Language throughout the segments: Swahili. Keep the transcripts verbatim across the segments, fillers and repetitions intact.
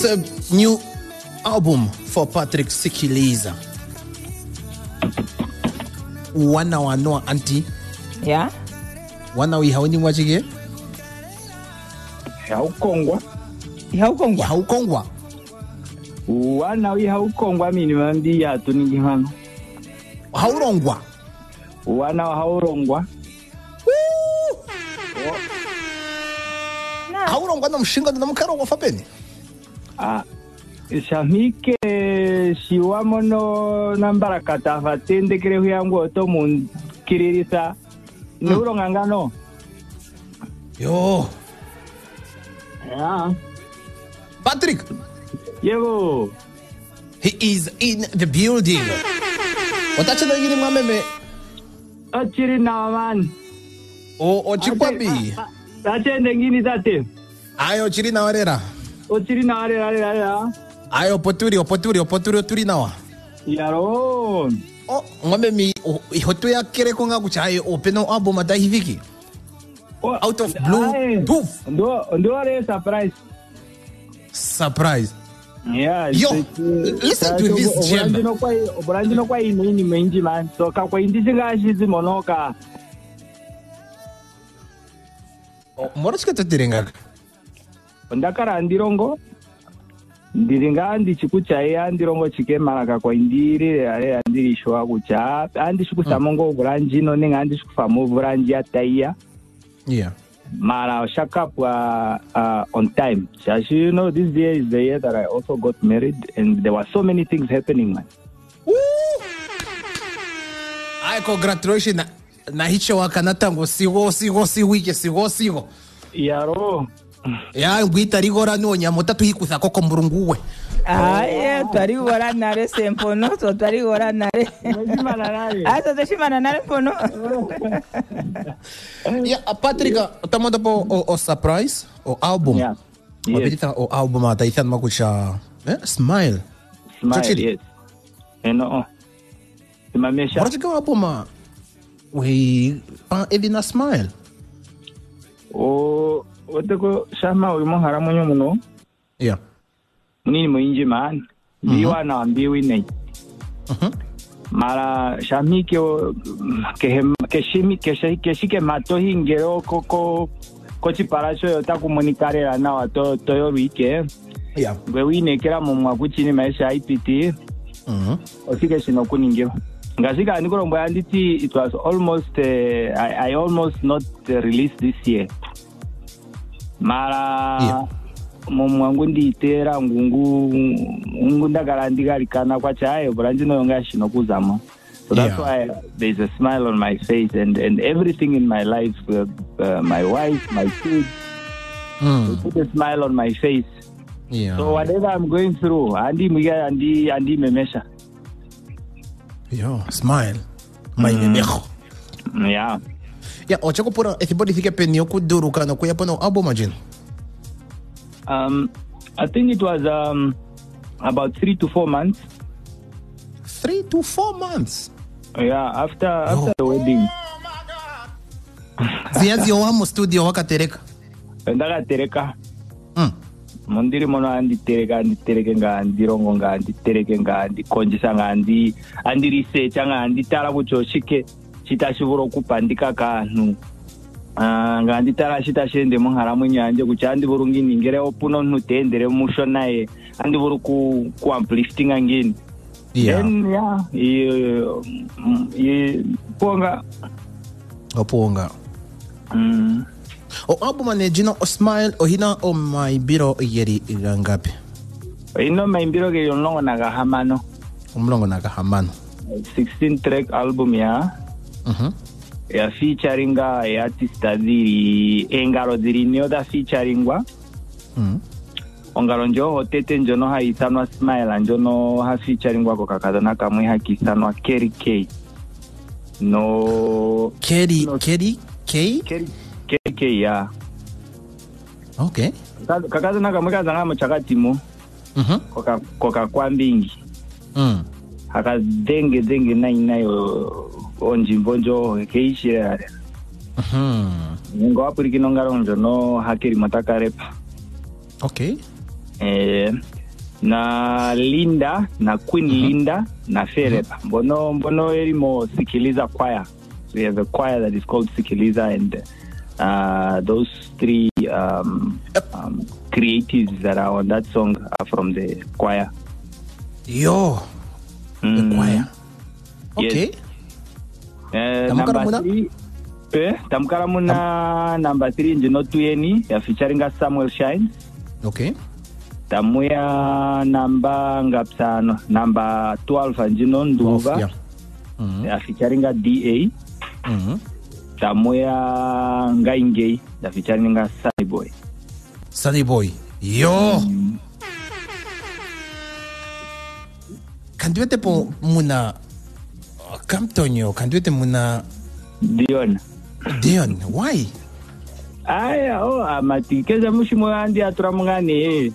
a new album for Patrick Sikiliza. Wana wanoa anti. Yeah. Wana wihaweni mwachige? Haukongwa. Haukongwa. Haukongwa. Wana wi haukongwa mini mambi ya tuningi hano. Haurongwa. Wana haurongwa. Haurongwa na mshinga na mkaro wa fapeni. Ah, shamike shiwamono nambara katafa tende kire huyangu oto mun kiririsa. Mm. Neuronga ngano. Yo. Yeah. Patrick. Yego. He is in the building. Watacha na ngini mwameme. Achiri na man. O o chikwabi. Achende ngini tate. Ayo chiri na warera. O chiri na warera warera. Ayo poturi opoturi opoturi oturi nawa. Yaro. O ngombe mi ihoto ya kere konga kuchaye open album ata hiviki. Out of blue. Poof. Ndo ndo are surprise. Surprise. Yeah. Yo, listen to this gem. Obrandi no kwa obrandi no kwa ini ni menji man. So ka kwa indi singa shizi monoka. Moro chika tatirenga. Ndakara andirongo. Ndiringa andi chikuchaye andirongo chike maraka kwa indiri ale andiri shwa kucha. Andi chikusamongo obrandi no ninga andi chikufamo obrandi ataiya. Yeah. Mara shakapwa uh, on time. As you know, this year is the year that I also got married, and there were so many things happening, man. Woo! I congratulations na, na hicho wakanatango sigo sigo siwike sigo sigo. Yaro. Ya ngwita rigora no nyamota tuhikuza koko murunguwe. Ah, yeah, tarigora nare sempono, so tarigora nare. Ah, so tashimana nare pono. Yeah, Patrick, tamoda po o, o surprise o album. Yeah. Yes. O album ata ithan makucha. Eh, Smile. Smile, Chachili. yes. Eno. Imamesha. Moro chika album ma. We pa Evina Smile. O oteko shama uimo haramonyo muno. Yeah. Munini moinji man. Biwa na ambiwi nei. Mhm. Mara shami ke ke keshimi keshi keshike mato hingero koko kochi paracho yota komunikare na wato toyo wike. Yeah. Gwe ne kera mumwa kuchini maisha I P T. Mhm. Osike shino kuningero. Ngazika nikorombo anditi it was almost uh, I, I almost not uh, released this year. Mara yeah. Mumwangu nditera ngungu ngunda garandika likana kwa chayo branjino yonga shino kuzama. So that's yeah. why there's a smile on my face and and everything in my life, uh, uh, my wife, my kids, mm. put a smile on my face. Yeah. So whatever I'm going through, andi mwiga andi andi memesha. Yo, smile. My mm. memejo. Yeah. Yeah, ochako pura everybody think penyo kuduru kana kuya pono album ajin. Um, I think it was um about three to four months. Three to four months. Yeah, after after oh. the wedding. Ziazi wamo studio wakatereka. Ndaka tereka. Mm. Mondiri mono andi tereka andi tereke nga andi rongo nga andi tereke nga andi konjisa nga andi andi research nga andi tara kucho shike chita shivuro kupandika kantu. Ah, nga andi tara chita shende muharamu nyanje kucha andi burungi ningere opuno ntendere musho naye andi buru ku ku uplifting ngini. Yeah. Then yeah, you you ponga oponga. Mm. O album ane jina o Smile o hina o my biro yeri irangapi. Ino my biro ke yonlongo nagahamano. Umlongo nagahamano. sixteen track album ya. Mhm. Ya featuring ya artist diri engaro diri nyoda featuring wa. Mhm. Ongaro njo hotete njono ha isanwa Smile njono ha featuring wa kokakadona kamwe ha kisanwa Kerry K. No Kerry no. Kerry K Kerry K K ya. Okay. Kakadona kamwe kazanga mchakati mo. Mhm. Koka koka kwambingi. Mm. Haka denge denge na inayo onjimbonjo keishira. Mhm. Ngo apuri kinongaro njono hakeri matakarepa. Okay. Eh na Linda na Queen mm-hmm. Linda na Fereba. Mm-hmm. Mbono mbono elimo Sikiliza choir. So we have a choir that is called Sikiliza, and uh, those three um, um, creatives that are on that song are from the choir. Yo, mm. the choir. Okay. Yes. Uh, number three. Eh, Tamkaramuna Tam- number three Njino Tuyeni ya featuring Samuel Shines. Okay. Tamuya number ngapsano number twelve Njino Nduva. Yeah. Mm-hmm. Ya featuring D A. Mhm. Tamuya Ngaingei ya featuring Sunny Boy. Sunny Boy. Yo. Mm. Kanduete po muna Kamtonyo, kanduete muna Dion. Dion, why? Aya, oh, amati keza mushimo andi aturamungani.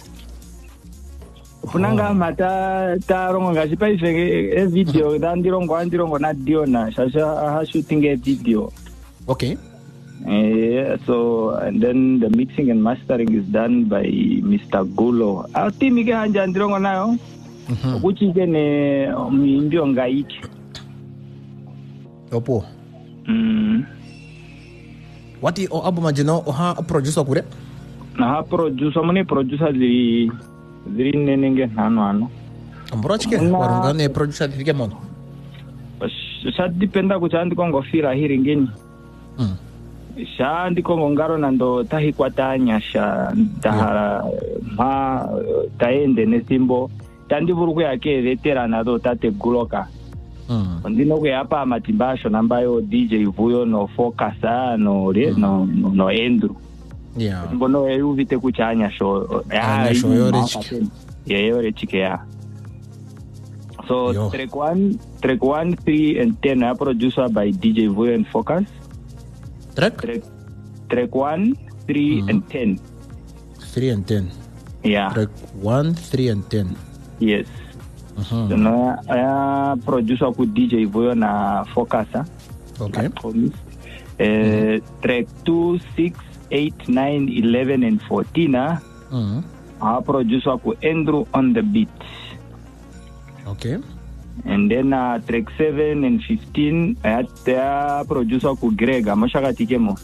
Funanga oh. mata tarongo ngasipa ifege e video dandirongo andirongo na Diona shasha ha shooting a video. Okay. Uh, so and then the mixing and mastering is done by Mister Gulo. Our team ige hanja andirongo nayo. Mhm. Kuchi kene mbio ngaiki. Opo. Mm. What is your album? You know, ha producer kure? Na ha producer mani producer di di nenenge nano ano. Ambrochke warungane producer di kemon. Sa dipenda kuchandi kongo fira hiringeni. Mm. Sa ndi kongo ngaro nando tahi kwatanya sha dahara ma taende nesimbo tandi buruku yake veterana do tate guloka. Mm. Ndino kwe hapa matimbasho nambayo D J Vuyo no Focus no mm. no no Andrew. Yeah. Mbono eluvite kuchanya show. Ya show yore. Yeah, yore chike ya. So Yo. track one, track one, three, and ten are produced by D J Vuyo and Focus. Track? Track, track one, three, mm. and ten. Three and ten. Yeah. Track one, three, and ten. Yes. Uh-huh. So na uh, producer ku D J Vuyo na Focus. Okay. Uh, mm. Track two, six, eight, nine, eleven, and fourteen. Uh, mm. uh, producer ku Andrew on the beat. Okay. And then uh, track seven and fifteen, uh, uh, producer ku Greg Amoshakati Kemo.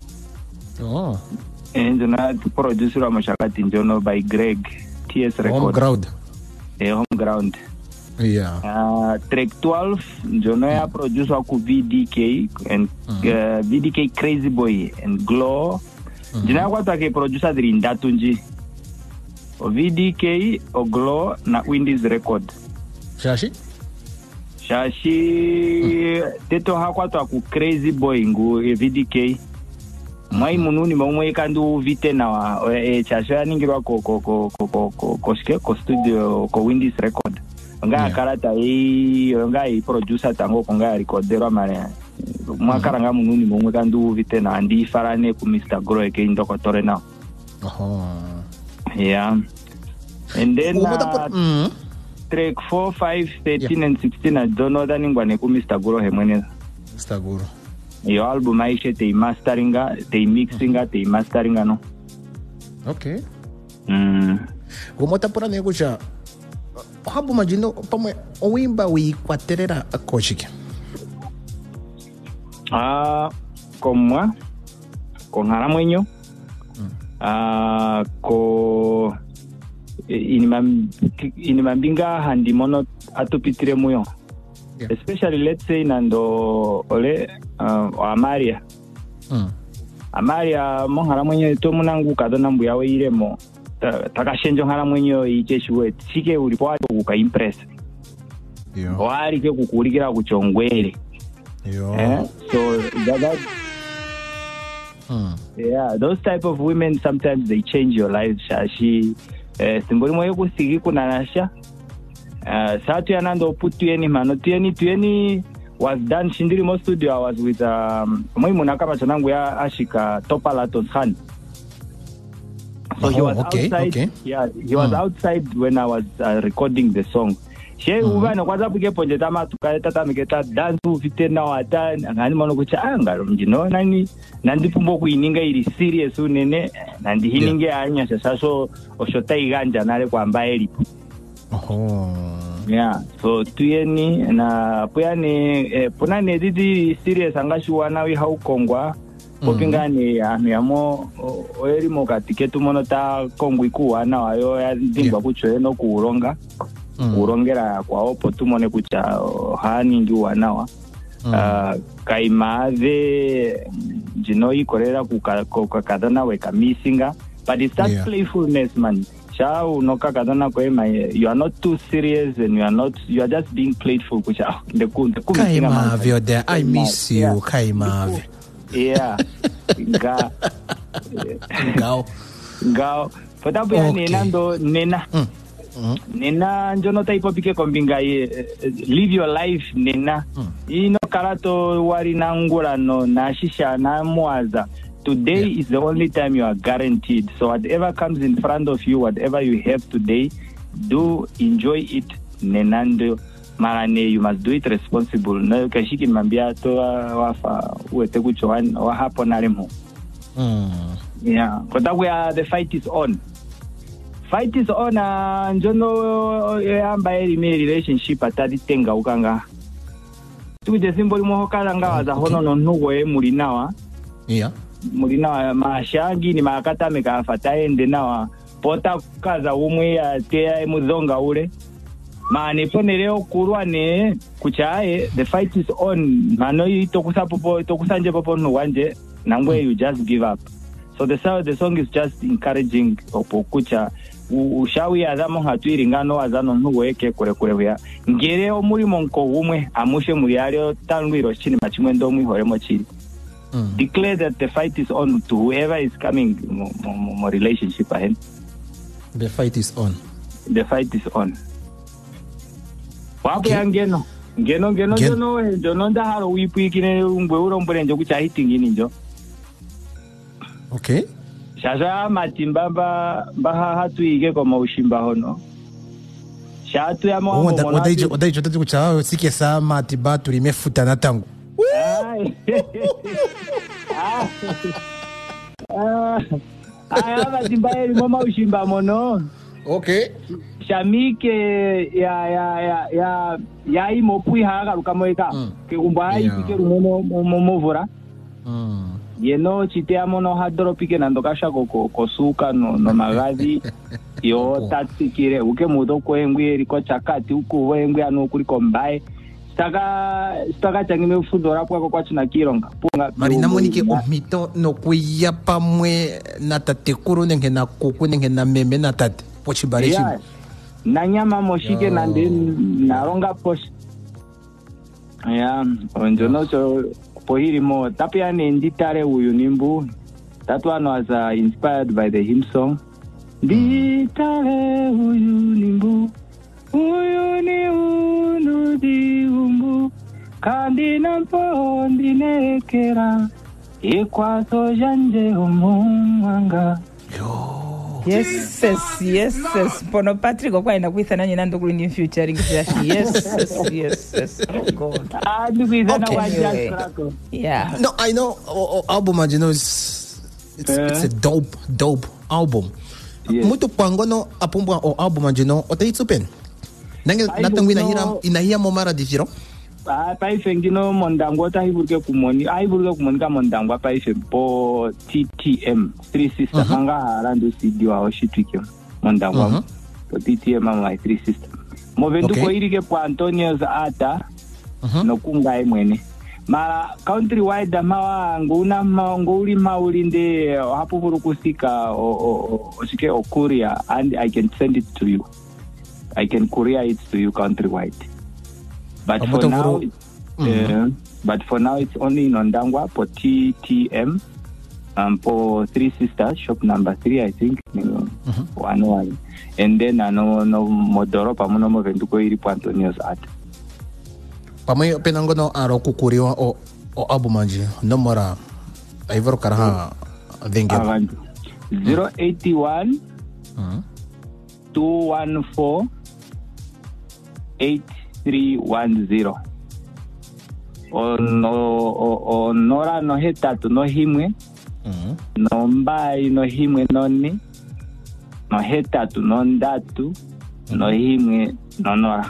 Oh. And then uh, producer Amoshakati Njono by Greg T S Record. Home ground. A home ground. Yeah. Uh, track twelve, Jonoya mm. producer ku V D K and mm. uh, V D K Crazy Boy and Glow. Mm. Jonoya kwa take producer diri ndatunji. O V D K o Glow na Windies Record. Shashi? Shashi mm. teto hakwa to ku Crazy Boy ngu V D K. Mwai mununi mwe kandu vite na e chasha ningirwa ko ko ko ko ko ko ko studio ko Windies Record. Nga karata i nga i producer tango konga recordero mane. Mwakaranga mununi mwe kandu vite na andi farane ku Mister Groe ke ndoko tore na. Oh. Yeah. And then uh, mm. track four, five, thirteen yeah. and sixteen I don't know that ningwane ku Mister Groe mwene. Mister Groe. Your album aishe te masteringa, te mixinga, te masteringa no. Okay. Mm. Gumota pura nego cha. Habu majino pamwe owimba wi kwaterera akoshike. Ah, komwa ko ngaramwenyo. Mm. Ah, ko inimam inimambinga handi mono atopitire muyo. Yeah. Especially let's say nando ole uh, Amaria. Mm. Amaria mo haramwenyo to munangu kadona mbu yawe iremo takashenjo haramwenyo icheshuwe chike ulipo ato kuka impress. Yeah. Wali ke kukulikira kuchongwele. Yeah. Eh? So that, that mm. yeah, those type of women sometimes they change your life. Shashi eh simboli moyo kusiki kunanasha. Uh, Satu Yanando put Tuyeni Mano Tuyeni Tuyeni was done Shindiri Mo studio. I was with um Moimunakama Chanangu ya Ashika Topalatos Han. So oh, he was okay, outside. Okay. Yeah, he was mm. outside when I was uh, recording the song. she ubana kwaza buke ponje tama tukaeta tamiketa dance ufitena wata ngani mono kucha angaro mjino nani nandi pumbo kuininga iri serious unene nandi hininge yeah. anya saso oshota iganja nale kwamba elipo oho yeah so tuyeni na puyani eh, punane didi serious angashuwana wi haukongwa kopingani anu yamo oeri mokatiketu mono ta kongwi kuwana wayo ya ndimba kucho eno kuuronga Mm. urongera kwa opo tumone kucha hani ngi wanawa mm. uh, kaimave jino ikorera kukakadana weka misinga but it's that yeah. playfulness man cha unoka kadana kwa ema you are not too serious and you are not you are just being playful kucha the the kaimave you're there I miss you yeah. kaimave yeah ga gao gao potabu ya okay. nena ndo nena mm. Mm-hmm. Nena njono taipo pike kombinga ye uh, live your life nena mm. ino karato wari na ngura no na shisha na mwaza today yeah. is the only time you are guaranteed, so whatever comes in front of you, whatever you have today, do enjoy it nenando marane. You must do it responsible na kashiki mambia to wafa uete kucho wa hapo na remo mm. yeah but we are the fight is on Fight is on uh, njono yamba eri me relationship atadi tenga ukanga. Tuje simboli mo hokala nga za hono no nugo e mulinawa. Yeah. Mulinawa mashangi ni makata meka fataende nawa. Pota kaza umwe ya tea muzonga ule. Mane pone leo kurwane kuchae the fight is on. Mano itokusa popo itokusanje popo no wanje nangwe you just give up. So the song the song is just encouraging opokucha ushawi azamo hatwiri ngano azano ntuweke kure kure ya ngere omuri monko umwe amushe muri ari tangwiro chini machimwe ndo mwihoremo chiri mm. Declare that the fight is on to whoever is coming mo, mo, mo relationship ahead. The fight is on. The fight is on. Wapo ya ngeno ngeno ngeno Gen- jono jono ndaharo wipikine ngwe uromburenje kucha hitingini njo. Okay. Shaza matimbamba baha hatu ige kwa maushimba hono. Shatu ya mwa mwana. Wadaiji wadaiji wadaiji kucha sike saa matiba tulimefuta na tangu. Ay. Ay, ay, matimba eri mwa maushimba mono. Okay. Shamike ya ya ya ya ya imopui haga lukamoeka. Mm. Ke umba yeah. Ipike rumono momovora. Mm. Yeno chitea mono hadro pike nandokasha koko kosuka no no magazi yo tatsikire uke mudo ko engwe riko chakati uku wengwe anu kuri kombae staka staka changime ufudora kwa kwa china kironga punga marina monike omito no kuya pamwe na tatekuru nenge na kuku nenge na meme na tate pochibarishi yeah. Na nyama moshike na ndi naronga posh ya onjono cho pohiri mo tapiane nditare uyu nimbu that one was uh, inspired by the hymn song nditare uyu nimbu uyu ni unu di umbu kandi nampo ndinekera ikwaso janje umwanga yes yes yes yes pono Patrick okwa ina kwitha nanyi nando kuli in future ingisi yes yes yes yes oh god ah ndikuiza na wajja yeah no I know oh, oh, album you know it's it's, uh, it's a dope dope album yes. Muito pangono apumba o album you know otaitsupen nange natangu inahira inahia momara difiro ah paife ngino mondango tahiburke kumoni aiburke kumoni ka mondango paife po T T M three sister uh-huh. Manga harando C D wa oshitwike mondango uh-huh. Po T T M my three sister movendu okay. Ko irike po Antonio's ata uh-huh. No kunga emwene mara country wide mawa nguna nguli maulinde hapo burukusika o osike okuria and I can send it to you. I can courier it to you country wide. But for now, mm-hmm. uh, but for now it's only in Ondangwa for T T M, um, for Three Sisters shop number three, I think. Mm-hmm. One one, and then I know no modoro pamuno mo venduko iri po Antonio's art. Pamay penango no aro kukuriwa o o abumanji no mora aivro karaha venga zero eighty one two one four eight three one zero. Ono onora no hetatu no himwe. Mhm. No mbai no himwe noni. No hetatu no ndatu. No himwe no nora.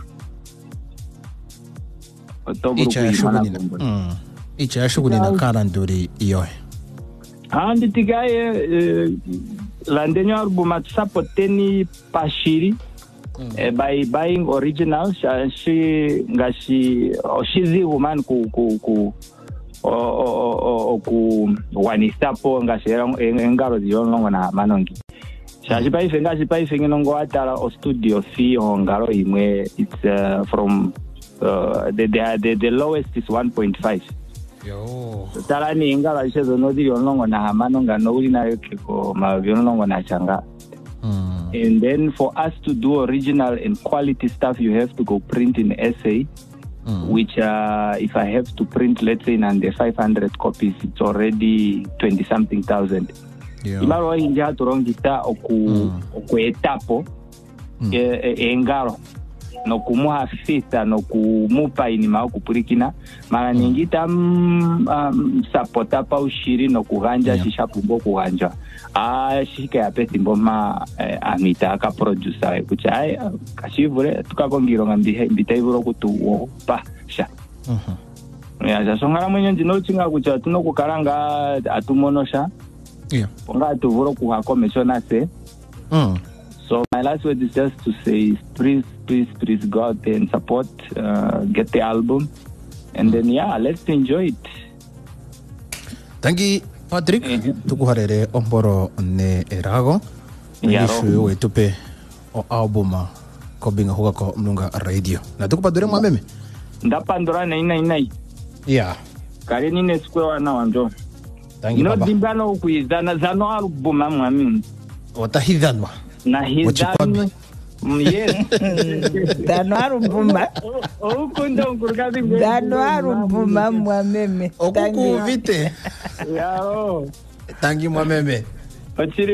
Icha shugunina. Mm. Icha shugunina karanduri iyo. Andi tigaye uh, landenyo album atsapoteni pashiri. Mm. Uh, by buying originals, uh, she ngashi oshizi woman ku ku ku o o o ku wanisapo ngashi engaro ziyonongo na manongi. Shashi pai fenga shi pai fenga nongo atala o studio fee o ngaro imwe. It's uh, from uh, the, the the the lowest is one point five. Yo. Tala ni ingala shezo no di yonongo na manonga no uri na yoke ko ma yonongo na changa. Mm. And then for us to do original and quality stuff, you have to go print in S A, mm. which uh, if I have to print, let's say, in under five hundred copies, it's already twenty something thousand. Imaro inja turongita oku oku etapo engaro no kumuha fita no kumupa inima okupurikina mara ningita um, sapota pa ushiri no kuganja yeah. Shisha pumbo kuganja ah shika ya pesi mboma eh, amita ka producer kucha ai kashivure tukakongiro ngambi mbita iburo kutu pa sha mhm ya ja songara mwenye ndino chinga kucha tuno kukaranga atumonosha yeah ponga atuvuro kuhakomeshona se mm. So my last word is just to say, please, please, please go out there and support, uh, get the album, and then yeah, let's enjoy it. Thank you, Patrick. Tuku harere omboro ne erago. Nishu wetupe o albuma ko binga huga ko mnunga radio. Na tuku padure mwa meme. Ndapandura na ina ina. Yeah. Kare nine square wana wanjo. Thank you, Baba. No dimbano ukuizana zano albuma mwami. Watahidhanwa. Na hidhanwa. Yes. Dano buma. Okundo nkurukadi. Dano buma mwameme. Okuku vite. Yao. Thank you mwameme. Ochiri